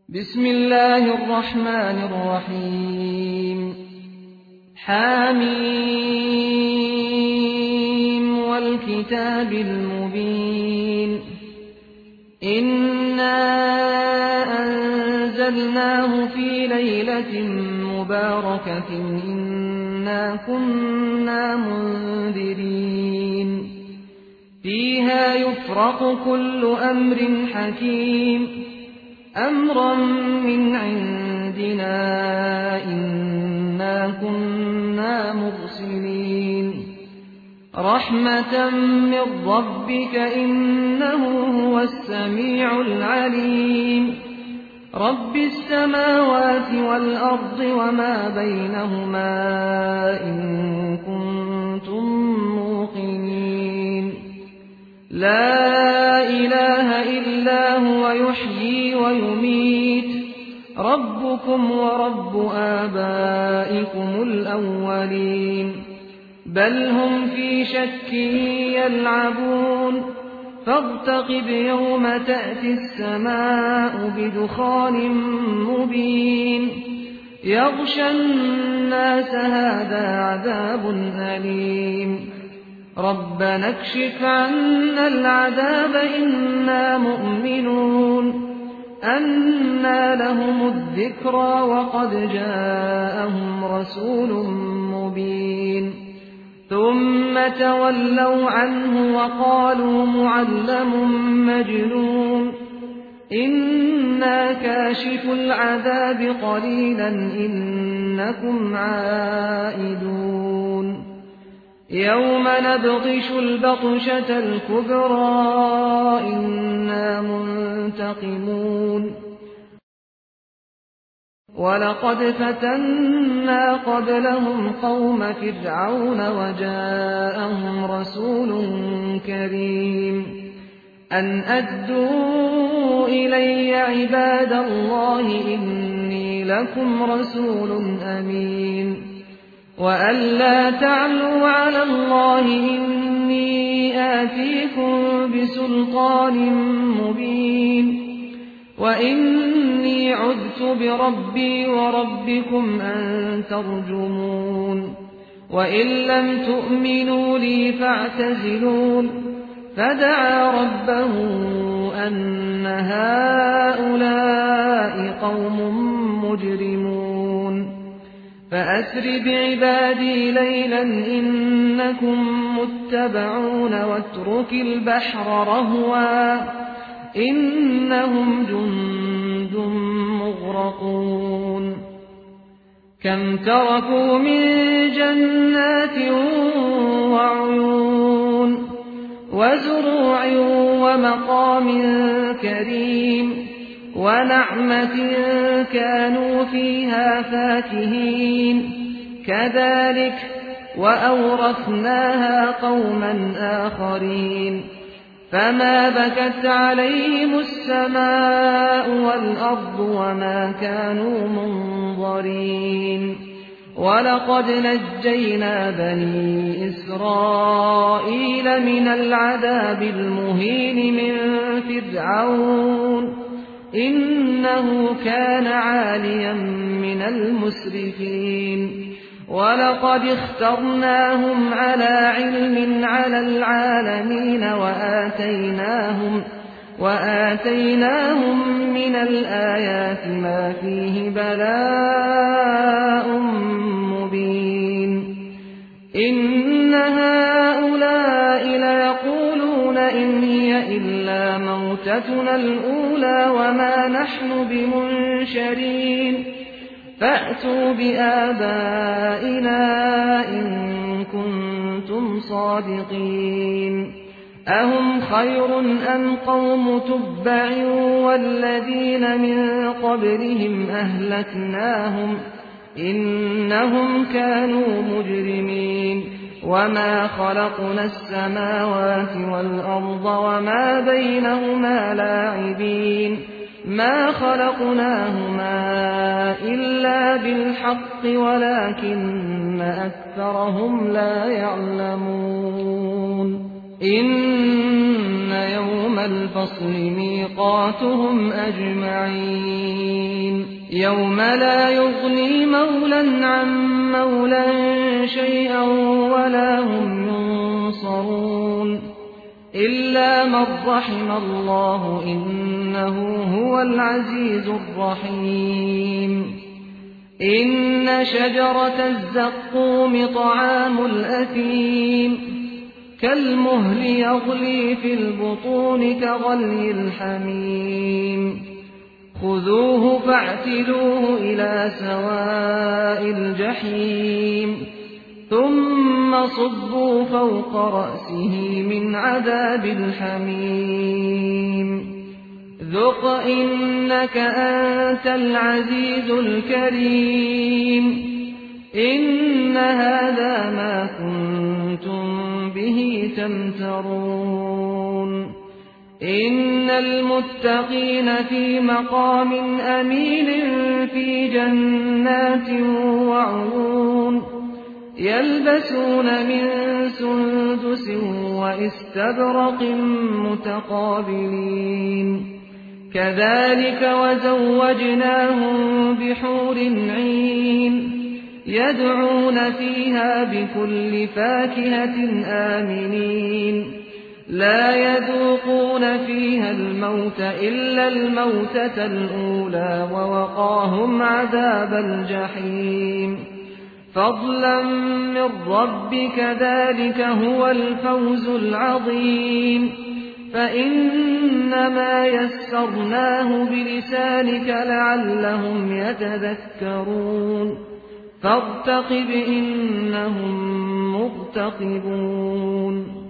بسم الله الرحمن الرحيم حميم والكتاب المبين إنا أنزلناه في ليلة مباركة إنا كنا منذرين فيها يفرق كل أمر حكيم أمرا من عندنا إنا كنا مرسلين رحمة من ربك إنه هو السميع العليم رب السماوات والأرض وما بينهما إن كنتم موقنين لا إله إلا هو يحيي ويميت ربكم ورب آبائكم الأولين بل هم في شك يلعبون فارتقب يوم تأتي السماء بدخان مبين يغشى الناس هذا عذاب أليم ربنا اكشف عنا العذاب إنا مؤمنون أنى لهم الذكرى وقد جاءهم رسول مبين ثم تولوا عنه وقالوا معلم مجنون إنا كاشف العذاب قليلا إنكم عائدون يوم نبطش البطشة الكبرى إنا منتقمون ولقد فتنا قبلهم قوم فرعون وجاءهم رسول كريم أن أدوا إلي عباد الله إني لكم رسول أمين وأن لا تعلوا على الله إني آتيكم بسلطان مبين وإني عذت بربي وربكم أن ترجمون وإن لم تؤمنوا لي فاعتزلون فدعا ربه أن هؤلاء قوم مجرمون فأسر بعبادي ليلا إنكم متبعون واترك البحر رهوا إنهم جند مغرقون كم تركوا من جنات وعيون وزروع ومقام كريم ونعمة كانوا فيها فاكهين كذلك وأورثناها قوما آخرين فما بكت عليهم السماء والأرض وما كانوا منظرين ولقد نجينا بني إسرائيل من العذاب المهين من فرعون إنه كان عاليا من المسرفين ولقد اخترناهم على علم على العالمين وآتيناهم من الآيات ما فيه بلاء مبين إن هؤلاء ليقولون إن هي إلا موتتنا الأولى وما نحن بمنشرين فأتوا بآبائنا إن كنتم صادقين أهم خير أم قوم تبع والذين من قبلهم أهلكناهم إنهم كانوا مجرمين وما خلقنا السماوات والأرض وما بينهما لاعبين ما خلقناهما إلا بالحق ولكن أكثرهم لا يعلمون إن يوم الفصل ميقاتهم أجمعين يوم لا يغني مولى عن مولى شيئا ولا هم ينصرون إلا من رحم الله إنه هو العزيز الرحيم إن شجرة الزقوم طعام الأثيم كالمهل يغلي في البطون كغلي الحميم خذوه فاعتلوه إلى سواء الجحيم ثم صبوا فوق رأسه من عذاب الحميم ذق إنك أنت العزيز الكريم إن هذا ما كنتم به تمترون إن المتقين في مقام أمين في جنات وعيون يلبسون من سندس واستبرق متقابلين كذلك وزوجناهم بحور عين يدعون فيها بكل فاكهة آمنين لا يذوقون فيها الموت إلا الموتة الأولى ووقاهم عذاب الجحيم فضلا من ربك ذلك هو الفوز العظيم فإنما يسرناه بلسانك لعلهم يتذكرون فارتقب إنهم مرتقبون